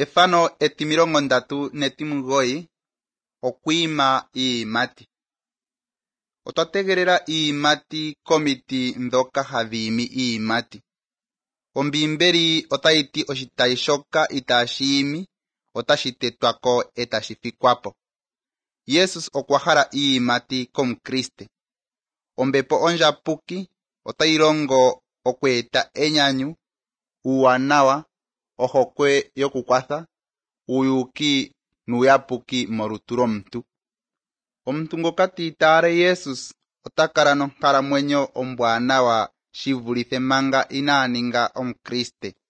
Efano etimilongo 39 okwiima iiyimati. Otwa tegelela iiyimati komiti dhoka hadhi imi iiyimati. Ombiimbeli otayi ti oshitayi shoka itaashi imi otashi tetwako etashi fikwapo. Jesus okwa hala iiyimati komukriste. Ombepo ondjapuki otayi longo okweeta enyanyu, uuwanawa, ohokwe yokukwatha, uuyuki nuuyapuki molutu lwomuntu. Omuntu ngoka tiitaala Jesus ota kala nonkalamwenyo ombwaanawa shivulithe manga inaa ninga omukriste.